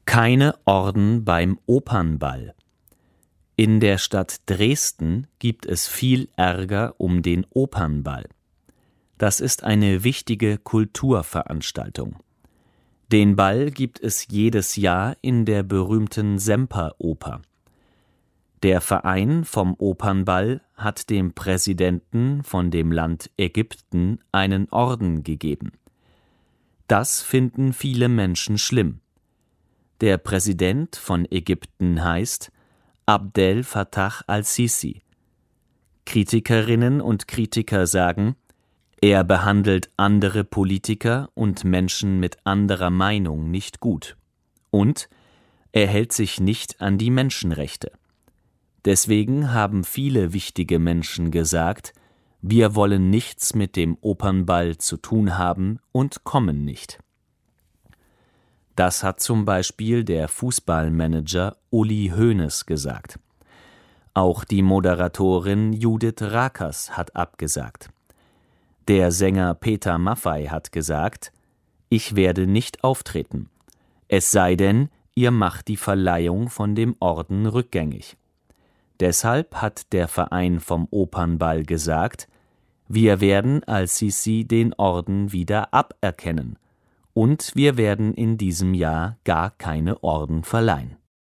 Keine Orden beim Opernball. In der Stadt Dresden gibt es viel Ärger um den Opernball. Das ist eine wichtige Kulturveranstaltung. Den Ball gibt es jedes Jahr in der berühmten Semperoper. Der Verein vom Opernball hat dem Präsidenten von dem Land Ägypten einen Orden gegeben. Das finden viele Menschen schlimm. Der Präsident von Ägypten heißt Abdel Fattah al-Sisi. Kritikerinnen und Kritiker sagen, er behandelt andere Politiker und Menschen mit anderer Meinung nicht gut. Und er hält sich nicht an die Menschenrechte. Deswegen haben viele wichtige Menschen gesagt, wir wollen nichts mit dem Opernball zu tun haben und kommen nicht. Das hat zum Beispiel der Fußballmanager Uli Hoeneß gesagt. Auch die Moderatorin Judith Rakers hat abgesagt. Der Sänger Peter Maffay hat gesagt, ich werde nicht auftreten. Es sei denn, ihr macht die Verleihung von dem Orden rückgängig. Deshalb hat der Verein vom Opernball gesagt, wir werden al-Sisi den Orden wieder aberkennen und wir werden in diesem Jahr gar keine Orden verleihen.